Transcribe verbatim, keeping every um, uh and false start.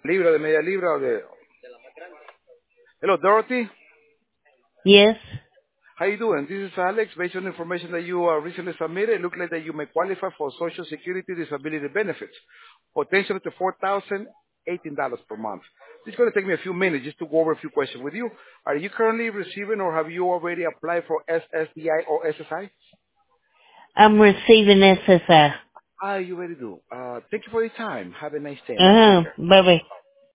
Libra, de media libra o de... Hello, Dorothy. Yes. How you doing? This is Alex. Based on the information that you uh, recently submitted, it looks like that you may qualify for Social Security disability benefits, potentially to four thousand eighteen dollars per month. It's going to take me a few minutes just to go over a few questions with you. Are you currently receiving or have you already applied for S S D I or S S I? I'm receiving S S I. Ah, you already do. Uh, thank you for your time. Have a nice day, man. Take Uh-huh. care. Bye-bye.